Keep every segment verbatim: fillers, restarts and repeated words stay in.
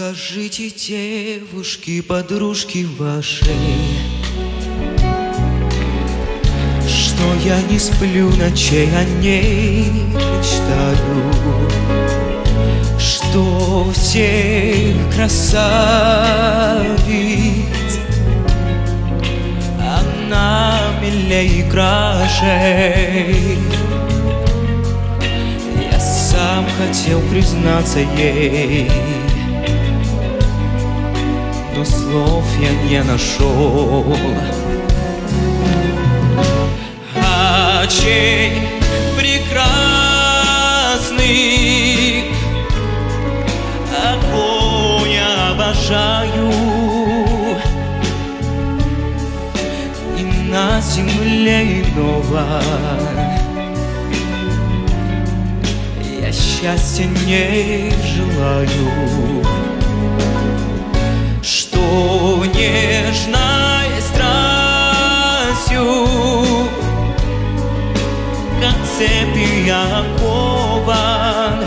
Скажите, девушки, подружки вашей, что я не сплю ночей, о ней мечтаю, что всех красавиц она милей и краше. Я сам хотел признаться ей, но слов я не нашел. Очей прекрасных огонь я обожаю, и на земле иного я счастья не желаю. Что нежной страстью, как цепью я окован,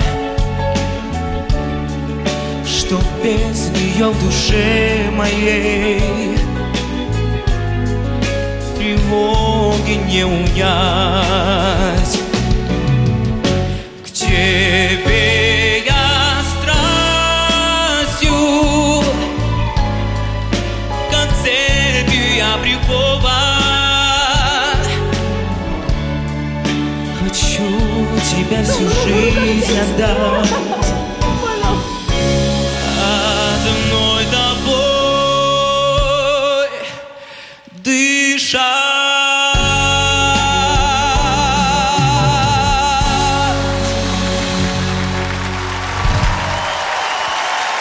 что без нее в душе моей тревоги не унять. К тебе я страстью, как цепью я прикован. Хочу тебя всю жизнь отдать, одной тобой дышать.